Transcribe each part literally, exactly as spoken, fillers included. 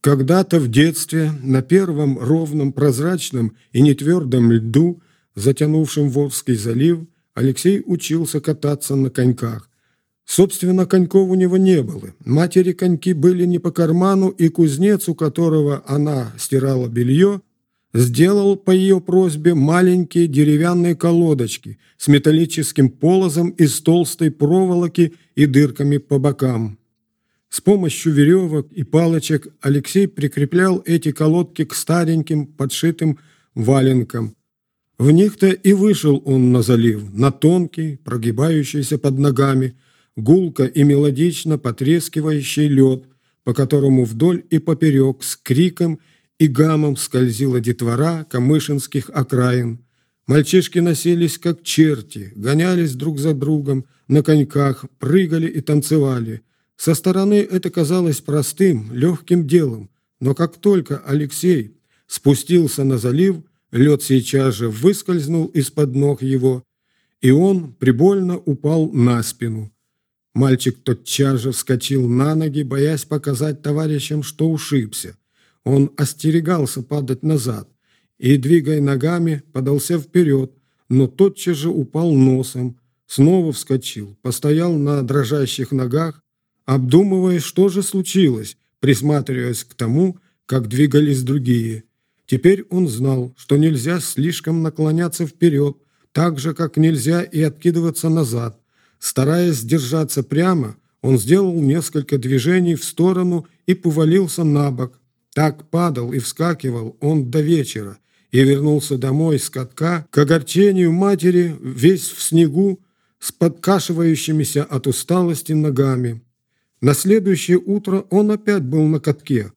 Когда-то в детстве на первом ровном, прозрачном и нетвердом льду, затянувшем Волжский залив, Алексей учился кататься на коньках. Собственно, коньков у него не было. Матери коньки были не по карману, и кузнец, у которого она стирала белье, сделал по ее просьбе маленькие деревянные колодочки с металлическим полозом из толстой проволоки и дырками по бокам. С помощью веревок и палочек Алексей прикреплял эти колодки к стареньким подшитым валенкам. В них-то и вышел он на залив, на тонкий, прогибающийся под ногами, гулко и мелодично потрескивающий лед, по которому вдоль и поперек с криком и гамом скользила детвора камышинских окраин. Мальчишки носились как черти, гонялись друг за другом на коньках, прыгали и танцевали. Со стороны это казалось простым, легким делом, но как только Алексей спустился на залив, лед сейчас же выскользнул из-под ног его, и он прибольно упал на спину. Мальчик тотчас же вскочил на ноги, боясь показать товарищам, что ушибся. Он остерегался падать назад и, двигая ногами, подался вперед, но тотчас же упал носом, снова вскочил, постоял на дрожащих ногах, обдумывая, что же случилось, присматриваясь к тому, как двигались другие. Теперь он знал, что нельзя слишком наклоняться вперед, так же, как нельзя и откидываться назад. Стараясь держаться прямо, он сделал несколько движений в сторону и повалился на бок. Так падал и вскакивал он до вечера и вернулся домой с катка к огорчению матери, весь в снегу, с подкашивающимися от усталости ногами. На следующее утро он опять был на катке.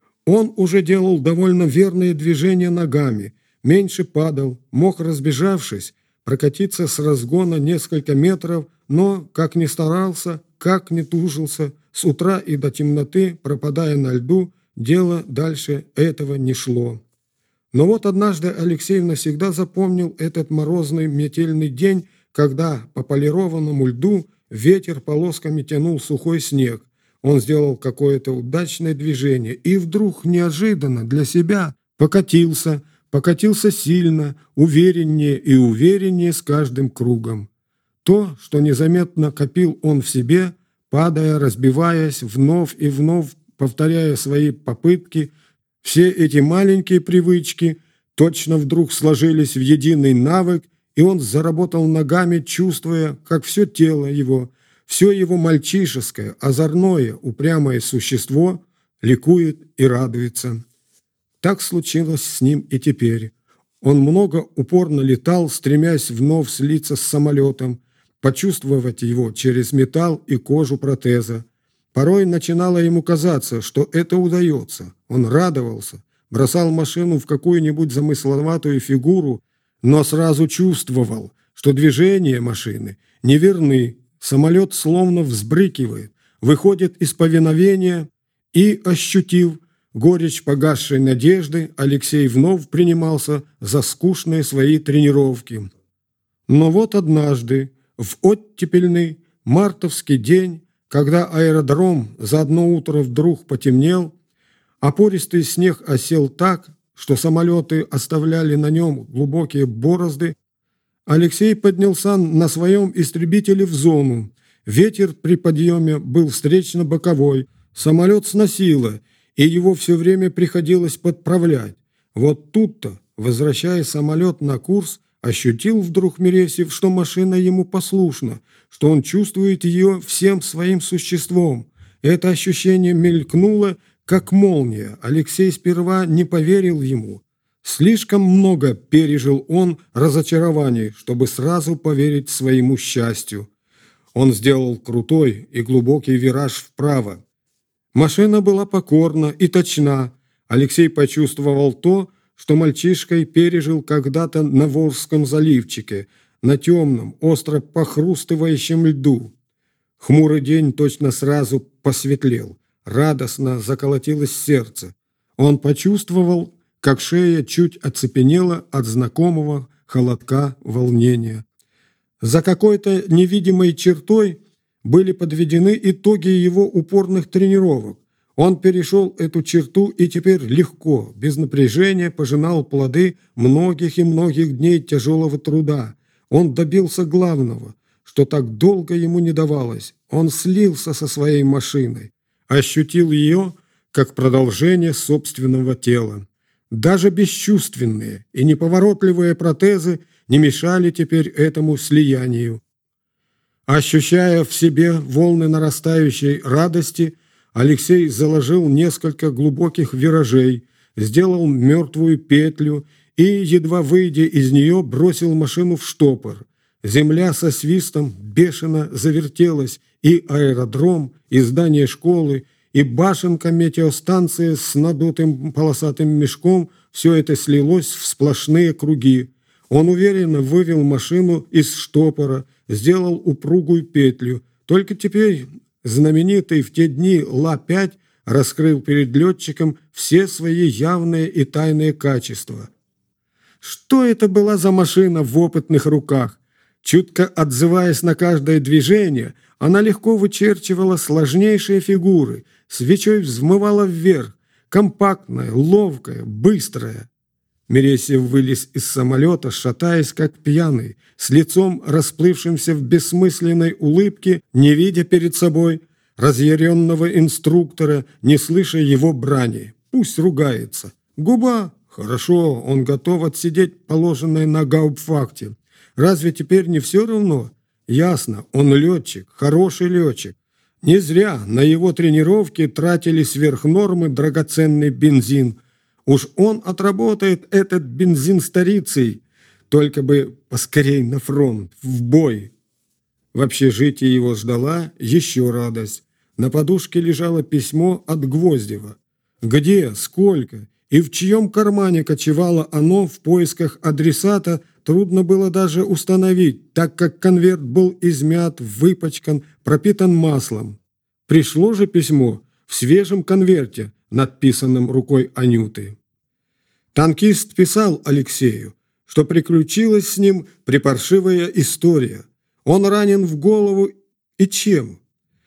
Он уже делал довольно верные движения ногами, меньше падал, мог, разбежавшись, прокатиться с разгона несколько метров, но, как ни старался, как ни тужился, с утра и до темноты, пропадая на льду, дело дальше этого не шло. Но вот однажды Алексей навсегда запомнил этот морозный метельный день, когда по полированному льду ветер полосками тянул сухой снег. Он сделал какое-то удачное движение и вдруг неожиданно для себя покатился, покатился сильно, увереннее и увереннее с каждым кругом. То, что незаметно копил он в себе, падая, разбиваясь, вновь и вновь повторяя свои попытки, все эти маленькие привычки точно вдруг сложились в единый навык, и он заработал ногами, чувствуя, как все тело его, все его мальчишеское, озорное, упрямое существо ликует и радуется. Так случилось с ним и теперь. Он много упорно летал, стремясь вновь слиться с самолетом, почувствовать его через металл и кожу протеза. Порой начинало ему казаться, что это удается. Он радовался, бросал машину в какую-нибудь замысловатую фигуру, но сразу чувствовал, что движения машины неверны, самолет словно взбрыкивает, выходит из повиновения, и, ощутив горечь погасшей надежды, Алексей вновь принимался за скучные свои тренировки. Но вот однажды, в оттепельный мартовский день, когда аэродром за одно утро вдруг потемнел, а пористый снег осел так, что самолеты оставляли на нем глубокие борозды, Алексей поднялся на своем истребителе в зону. Ветер при подъеме был встречно-боковой, самолет сносило, и его все время приходилось подправлять. Вот тут-то, возвращая самолет на курс, ощутил вдруг Мересьев, что машина ему послушна, что он чувствует ее всем своим существом. Это ощущение мелькнуло, как молния. Алексей сперва не поверил ему. Слишком много пережил он разочарований, чтобы сразу поверить своему счастью. Он сделал крутой и глубокий вираж вправо. Машина была покорна и точна. Алексей почувствовал то, что мальчишкой пережил когда-то на Волжском заливчике, на темном, остро похрустывающем льду. Хмурый день точно сразу посветлел. Радостно заколотилось сердце. Он почувствовал, как шея чуть оцепенела от знакомого холодка волнения. За какой-то невидимой чертой были подведены итоги его упорных тренировок. Он перешел эту черту и теперь легко, без напряжения пожинал плоды многих и многих дней тяжелого труда. Он добился главного, что так долго ему не давалось. Он слился со своей машиной, ощутил ее как продолжение собственного тела. Даже бесчувственные и неповоротливые протезы не мешали теперь этому слиянию. Ощущая в себе волны нарастающей радости, Алексей заложил несколько глубоких виражей, сделал мертвую петлю и, едва выйдя из нее, бросил машину в штопор. Земля со свистом бешено завертелась, и аэродром, и здание школы, и башенка метеостанции с надутым полосатым мешком – все это слилось в сплошные круги. Он уверенно вывел машину из штопора, сделал упругую петлю. Только теперь знаменитый в те дни Ла пять раскрыл перед летчиком все свои явные и тайные качества. Что это была за машина в опытных руках? Чутко отзываясь на каждое движение, она легко вычерчивала сложнейшие фигуры, свечой взмывала вверх, компактная, ловкая, быстрая. Мересьев вылез из самолета, шатаясь как пьяный, с лицом расплывшимся в бессмысленной улыбке, не видя перед собой разъяренного инструктора, не слыша его брани. Пусть ругается. Губа. Хорошо, он готов отсидеть положенное на гауптвахте. Разве теперь не все равно? Ясно, он летчик, хороший летчик. Не зря на его тренировки тратили сверх нормы драгоценный бензин. Уж он отработает этот бензин старицей, только бы поскорей на фронт, в бой. В общежитии его ждала еще радость. На подушке лежало письмо от Гвоздева. Где, сколько и в чьем кармане кочевало оно в поисках адресата, трудно было даже установить, так как конверт был измят, выпачкан, пропитан маслом. Пришло же письмо в свежем конверте, надписанном рукой Анюты. Танкист писал Алексею, что приключилась с ним припаршивая история. Он ранен в голову и чем?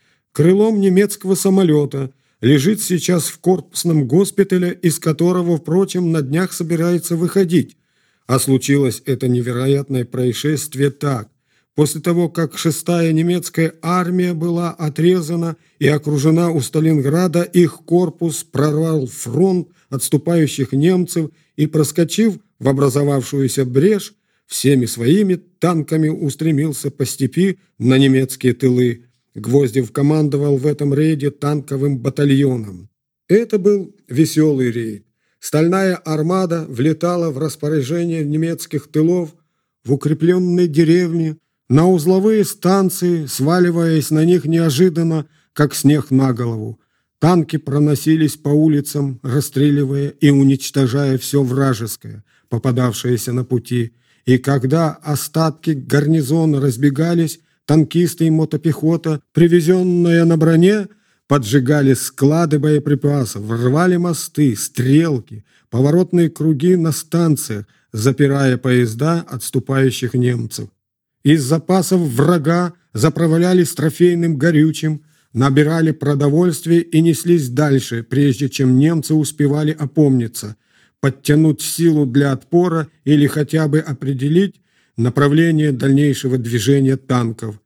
Крылом немецкого самолета, лежит сейчас в корпусном госпитале, из которого, впрочем, на днях собирается выходить. А случилось это невероятное происшествие так. После того, как шестая немецкая армия была отрезана и окружена у Сталинграда, их корпус прорвал фронт отступающих немцев и, проскочив в образовавшуюся брешь, всеми своими танками устремился по степи на немецкие тылы. Гвоздев командовал в этом рейде танковым батальоном. Это был веселый рейд. Стальная армада влетала в распоряжение немецких тылов, в укрепленные деревни, на узловые станции, сваливаясь на них неожиданно, как снег на голову. Танки проносились по улицам, расстреливая и уничтожая все вражеское, попадавшееся на пути. И когда остатки гарнизона разбегались, танкисты и мотопехота, привезенная на броне, поджигали склады боеприпасов, рвали мосты, стрелки, поворотные круги на станциях, запирая поезда отступающих немцев. Из запасов врага заправлялись трофейным горючим, набирали продовольствие и неслись дальше, прежде чем немцы успевали опомниться, подтянуть силу для отпора или хотя бы определить направление дальнейшего движения танков.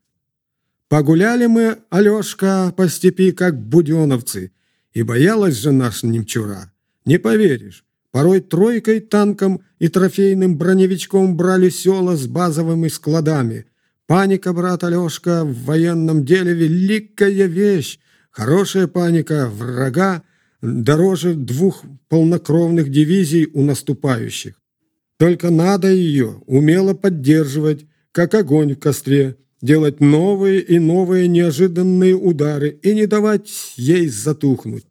Погуляли мы, Алешка, по степи, как буденовцы, и боялась же наша немчура. Не поверишь, порой тройкой танком и трофейным броневичком брали села с базовыми складами. Паника, брат Алешка, в военном деле великая вещь. Хорошая паника врага дороже двух полнокровных дивизий у наступающих. Только надо ее умело поддерживать, как огонь в костре, делать новые и новые неожиданные удары и не давать ей затухнуть.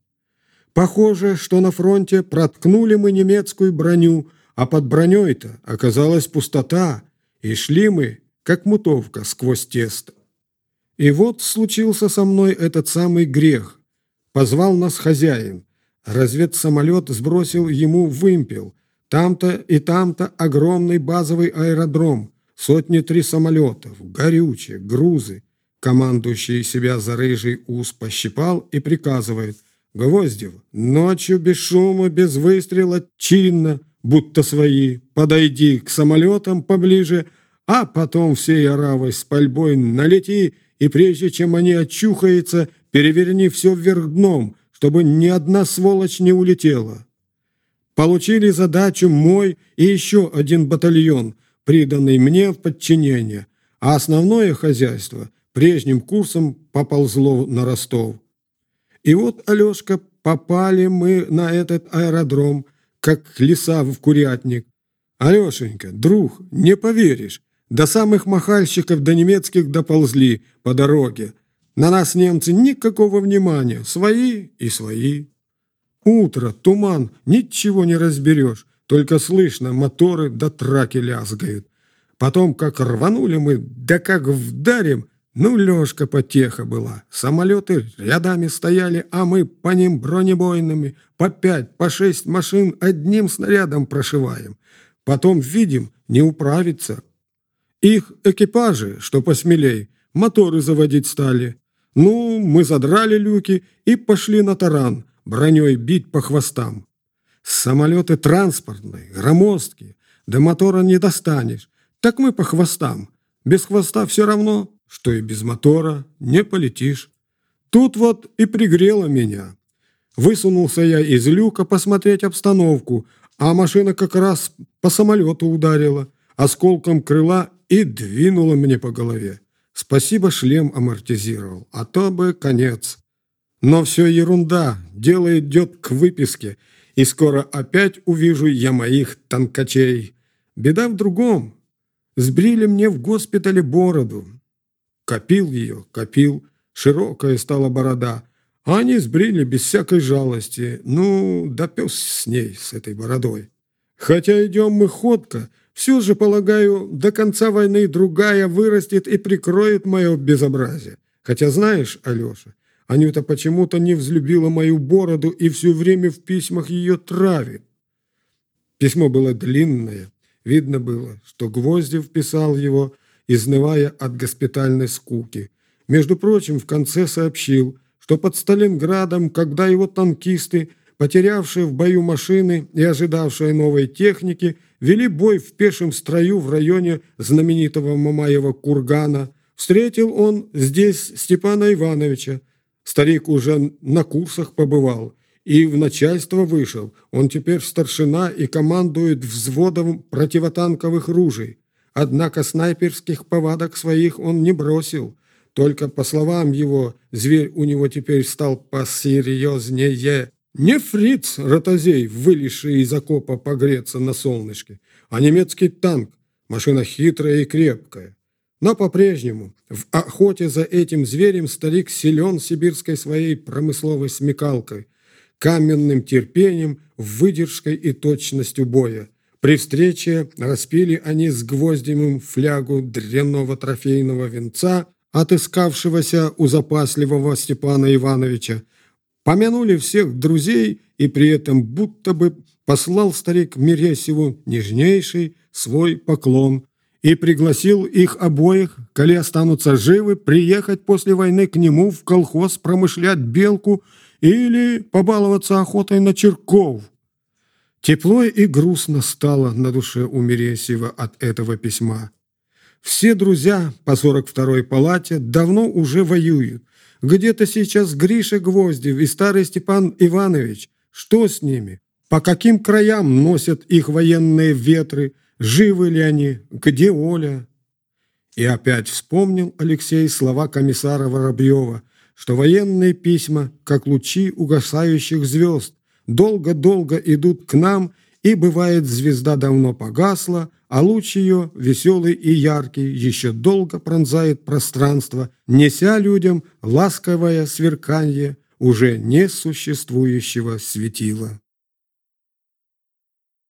Похоже, что на фронте проткнули мы немецкую броню, а под броней-то оказалась пустота, и шли мы, как мутовка, сквозь тесто. И вот случился со мной этот самый грех. Позвал нас хозяин. Разведсамолет сбросил ему вымпел. Там-то и там-то огромный базовый аэродром, сотни три самолетов, горючее, грузы. Командующий себя за рыжий ус пощипал и приказывает: Гвоздев, ночью без шума, без выстрела, чинно, будто свои, подойди к самолетам поближе, а потом всей оравой с пальбой налети, и прежде чем они очухаются, переверни все вверх дном, чтобы ни одна сволочь не улетела. Получили задачу мой и еще один батальон, приданный мне в подчинение, а основное хозяйство прежним курсом поползло на Ростов. И вот, Алешка, попали мы на этот аэродром, как лиса в курятник. Алешенька, друг, не поверишь, до самых махальщиков до немецких доползли по дороге. На нас немцы никакого внимания, свои и свои. Утро, туман, ничего не разберешь, только слышно, моторы до траки лязгают. Потом, как рванули мы, да как вдарим, ну, Лешка, потеха была. Самолеты рядами стояли, а мы по ним бронебойными, по пять, по шесть машин одним снарядом прошиваем. Потом видим, не управиться. Их экипажи, что посмелей, моторы заводить стали. Ну, мы задрали люки и пошли на таран, броней бить по хвостам. Самолеты транспортные, громоздкие, до мотора не достанешь. Так мы по хвостам. Без хвоста все равно, что и без мотора не полетишь. Тут вот и пригрело меня. Высунулся я из люка посмотреть обстановку, а машина как раз по самолету ударила, осколком крыла и двинула мне по голове. Спасибо, шлем амортизировал, а то бы конец. Но все ерунда, дело идет к выписке, и скоро опять увижу я моих танкачей. Беда в другом. Сбрили мне в госпитале бороду. Копил ее, копил, широкая стала борода, а они сбрили без всякой жалости. Ну, да пес с ней, с этой бородой. Хотя идем мы ходко, все же, полагаю, до конца войны другая вырастет и прикроет мое безобразие. Хотя знаешь, Алеша, Анюта почему-то не взлюбила мою бороду и все время в письмах ее травит. Письмо было длинное. Видно было, что Гвоздев писал его, изнывая от госпитальной скуки. Между прочим, в конце сообщил, что под Сталинградом, когда его танкисты, потерявшие в бою машины и ожидавшие новой техники, вели бой в пешем строю в районе знаменитого Мамаева кургана, встретил он здесь Степана Ивановича. Старик уже на курсах побывал и в начальство вышел. Он теперь старшина и командует взводом противотанковых ружей. Однако снайперских повадок своих он не бросил. Только, по словам его, зверь у него теперь стал посерьезнее. Не фриц ротозей, вылезший из окопа погреться на солнышке, а немецкий танк, машина хитрая и крепкая. Но по-прежнему в охоте за этим зверем старик силен сибирской своей промысловой смекалкой, каменным терпением, выдержкой и точностью боя. При встрече распили они с Гвоздевым флягу дрянного трофейного винца, отыскавшегося у запасливого Степана Ивановича, помянули всех друзей, и при этом будто бы послал старик Мересьеву нежнейший свой поклон и пригласил их обоих, коли останутся живы, приехать после войны к нему в колхоз промышлять белку или побаловаться охотой на черков. Тепло и грустно стало на душе у Мересьева от этого письма. Все друзья по сорок второй палате давно уже воюют. Где-то сейчас Гриша Гвоздев и старый Степан Иванович. Что с ними? По каким краям носят их военные ветры? Живы ли они? Где Оля? И опять вспомнил Алексей слова комиссара Воробьева, что военные письма, как лучи угасающих звезд, долго-долго идут к нам, и, бывает, звезда давно погасла, а луч ее, веселый и яркий, еще долго пронзает пространство, неся людям ласковое сверканье уже несуществующего светила.